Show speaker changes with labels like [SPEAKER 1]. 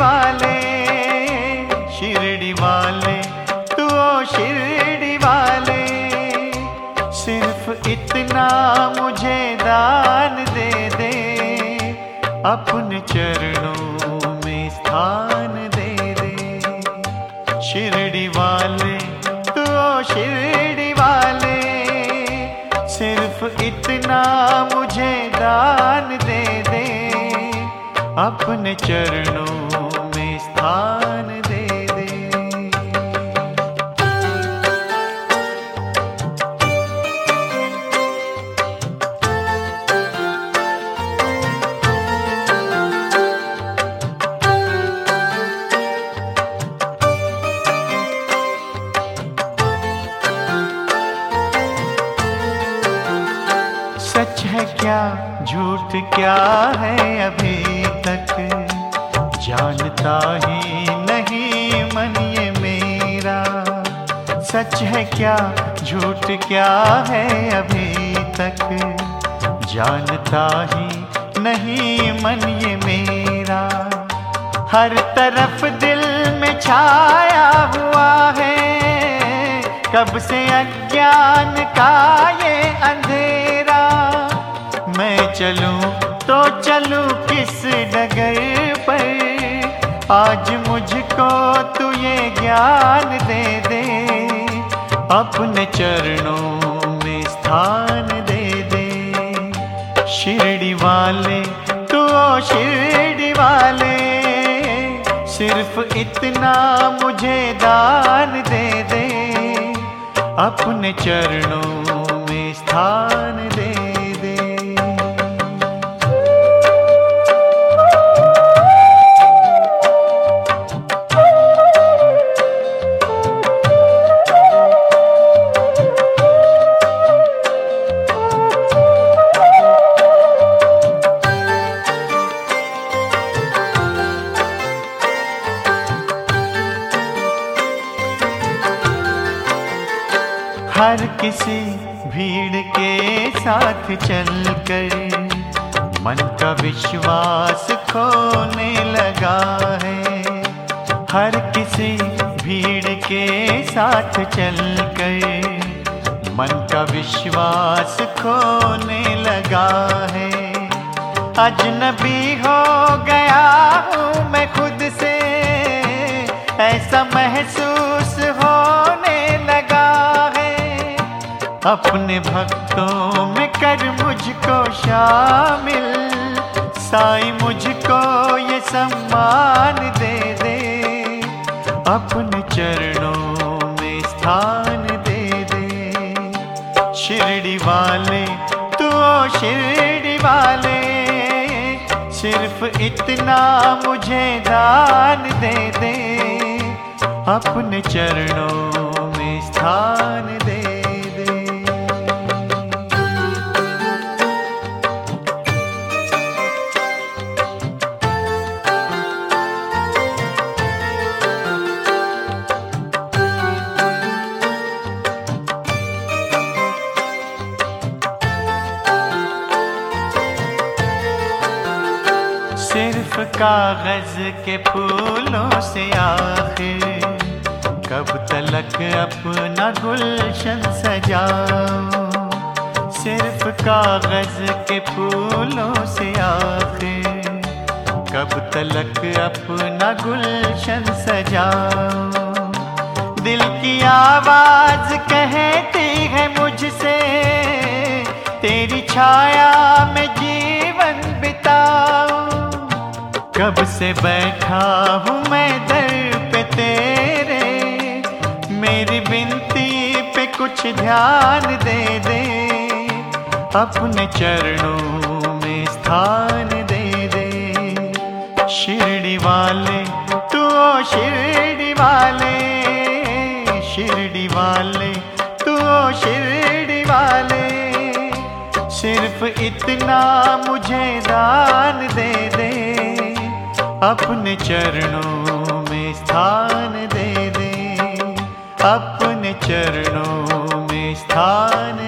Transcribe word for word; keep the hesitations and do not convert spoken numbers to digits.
[SPEAKER 1] वाले, शिरडी वाले, तू ओ शिरडी वाले, सिर्फ इतना मुझे दान दे दे, अपने चरणों में स्थान दे दे। शिरडी वाले, तू ओ शिरडी वाले, सिर्फ इतना मुझे दान दे दे, अपने चरणों में स्थान दे दे। सच है क्या झूठ क्या है अभी तक, जानता ही नहीं मन ये मेरा। सच है क्या झूठ क्या है अभी तक, जानता ही नहीं मन ये मेरा। हर तरफ दिल में छाया हुआ है, कब से अज्ञान का ये अंधेरा। मैं चलूं तो चलूं किस डगर पर, आज मुझको तू ये ज्ञान दे दे, अपने चरणों में स्थान दे दे। शिरडी वाले, तू ओ शिरडी वाले, सिर्फ इतना मुझे दान दे दे, अपने चरणों में स्थान दे दे। हर किसी भीड़ के साथ चलकर मन का विश्वास खोने लगा है। हर किसी भीड़ के साथ चलकर मन का विश्वास खोने लगा है। अजनबी हो गया हूँ मैं खुद से, ऐसा महसूस होने लगा है। अपने भक्तों में कर मुझको शामिल, साईं मुझको ये सम्मान दे दे, अपने चरणों में स्थान दे दे। शिरडी वाले, तू ओ शिरडी वाले, सिर्फ इतना मुझे दान दे दे, अपने चरणों में स्थान दे दे। सिर्फ कागज के फूलों से आखिर कब तलक अपना गुलशन सजाऊं। सिर्फ कागज के फूलों से आखिर कब तलक अपना गुलशन सजाऊं। दिल की आवाज कहती है मुझसे, तेरी छाया में जीवन बिताऊं। कब से बैठा हूँ मैं दर पे तेरे, मेरी विनती पे कुछ ध्यान दे दे, अपने चरणों में स्थान दे दे। शिरडी वाले, तू ओ शिरडी वाले, शिरडी वाले, तू ओ शिरडी वाले, सिर्फ इतना मुझे दान दे दे, अपने चरणों में स्थान दे दे, अपने चरणों में स्थान